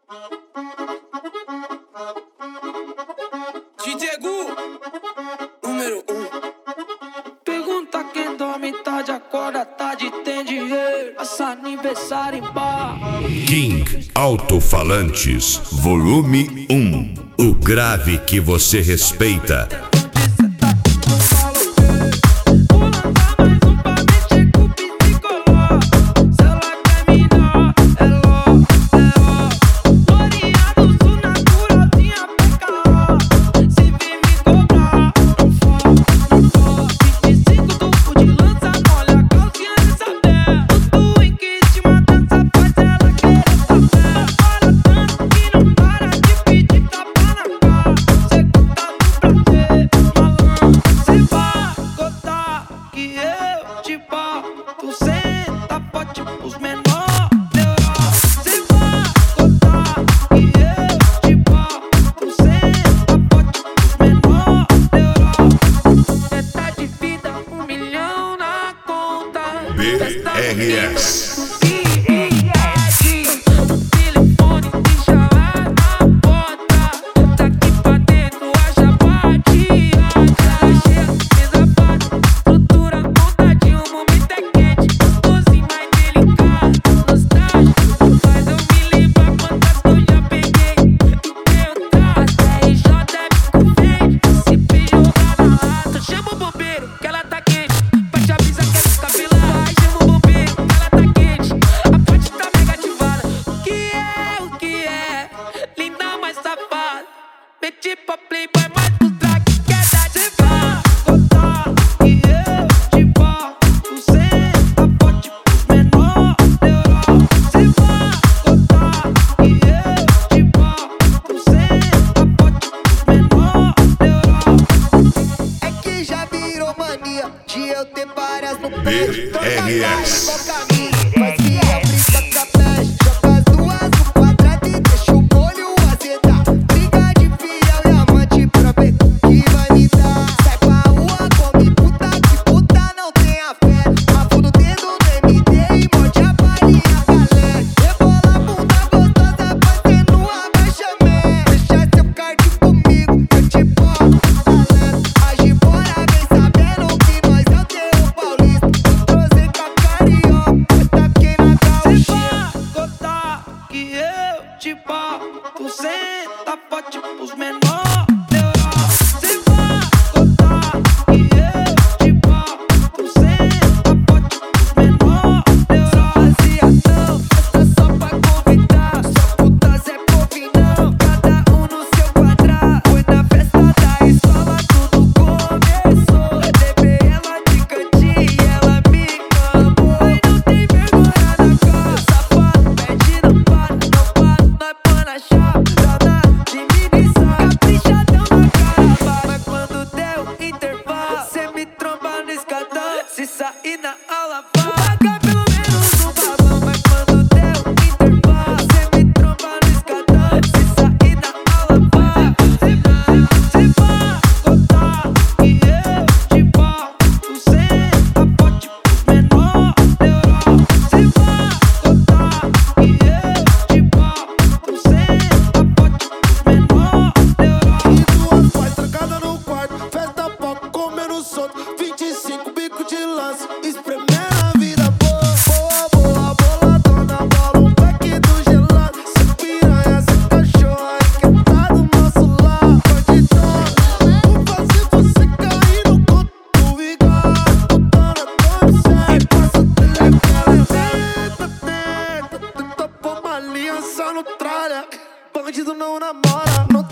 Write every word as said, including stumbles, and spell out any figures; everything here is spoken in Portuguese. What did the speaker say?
D J Gu, número um. Pergunta quem dorme tarde, acorda tarde, tem dinheiro. Passa aniversário em bar. King Alto-Falantes, volume um. O grave que você respeita. Tu senta forte pros menores da Europa. Cê vai contar que eu te bato. Tu senta forte pros menores da Europa. Festa de vida, um milhão na conta. B R S. Tipo playboy, mas tu traga que é da de vá. Contar que eu te bato. Tu senta forte pros menores da Europa. Cê vai contar que eu te bato. Tu senta forte pros menores da Europa. É que já virou mania de eu ter várias no pé. B R S. Mas que eu brinca com a peste. Joga as duas no quadrado e deixa o molho azedar. Briga de fiel e amante pra ver que vai me dar. Sai pra rua, come puta, que puta não tem a fé. Afundo o dedo no M D e morde a palhinha, galera. Rebola a bunda gostosa, fazendo abaixamento. Deixa seu card comigo, eu te boto talento. A Gibora vem sabendo que nós é o terror paulista. Trouxe com a carioca, tá quem na Cê gauchista. vai contar que eu te bato. Tu senta forte pros menores da Europa. Cê vai contar que eu te bato. Tu senta forte pros menores da Europa. Rapaziadão, essa só pra convidar. Só putas é convidão, cada um no seu quadrado. Foi na festa da escola, tudo começou. Levei ela de cantinho e ela me amou. Mas não tem vergonha na cara, safado, pede não para, não para. Nós põe na chave, dá de inibição. Caprichadão na cara, mas quando deu intervalo, cê me tromba no escadão. Se sair na aula, vai pagar pelo menos um babão. Mas quando deu intervalo, cê me tromba no escadão. Se sair na aula, vai. Cê vai contar que eu te bato. Tu senta forte pros menores da Europa. Cê vai contar que eu te bato. Tu senta forte pros menores da Europa. E duas pais trancadas no quarto, festa pop, comendo solto, vinte e cinco bico de lance, espremendo a vida boa. Boa, boa, boladona, bola um pack do gelado. Cê piranha, cê cachorro, aí que tá do nosso lado. Bandidona, vou fazer você cair no conto do igual. Putona, tome sério, passa o telefone. Tenta, tenta, tenta pôr uma aliança no tralha. Bandido não namora, não